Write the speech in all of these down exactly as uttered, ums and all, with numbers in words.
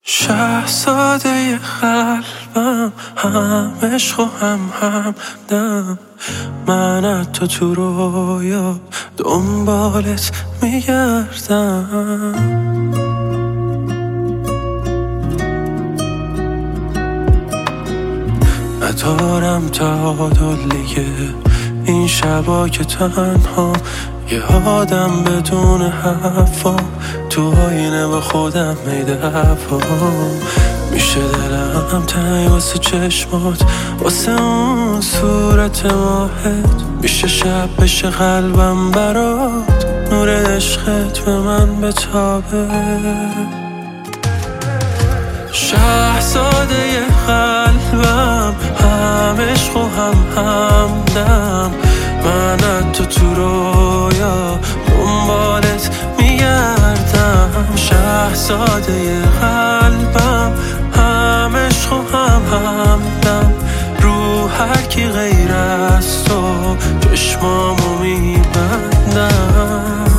شهزاده قلبم، هم عشق و هم همدم. من از تو تو رویا دنبالت میگردم. ندارم تعادل دیگه این شبا که تنها، یه آدم بدون حرفا تو آینه با خودم میدفعم. میشه دلم تنگ واسه چشمات، واسه اون صورت ماهت. میشه شب بشه قلبم برات، نور عشقت به من بتابه. شهزاده قلبم، هم عشق و هم همدم. من از تو تو رویا دنبالت میگردم. شهزاده قلبم، هم عشق و هم همدم. رو هر کی غیر از تو چشمامو میبندم.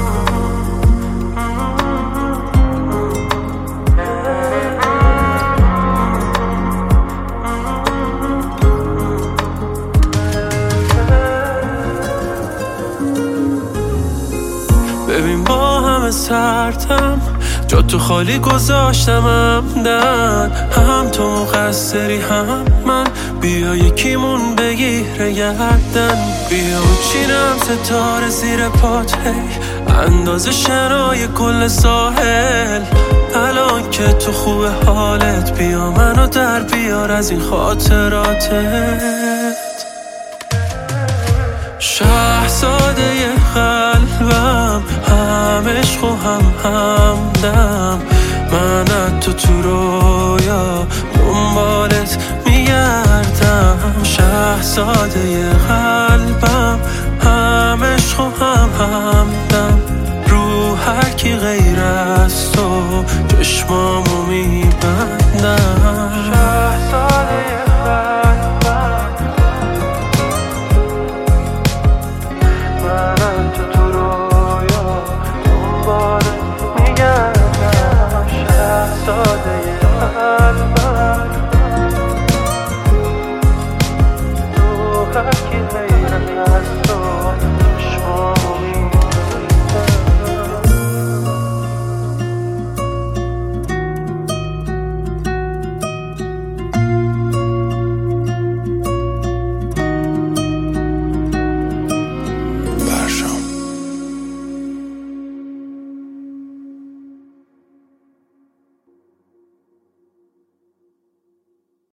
ببین با همه سردم، جا تو خالی گذاشتم عمدن. هم تو مقصری هم من، بیا یکیمون بگیره گردن. بیا چینم ستاره زیر پات، هی اندازه شنای کل ساحل. الان که تو خوب حالت، بیا منو در بیار از این خاطراتت. شهزاده قلبم، هم عشق و هم همدم. من از تو تو رویا دنبالت میگردم. شهزاده قلبم، هم عشق و هم همدم. رو هر کی غیر از تو چشمامو میبندم.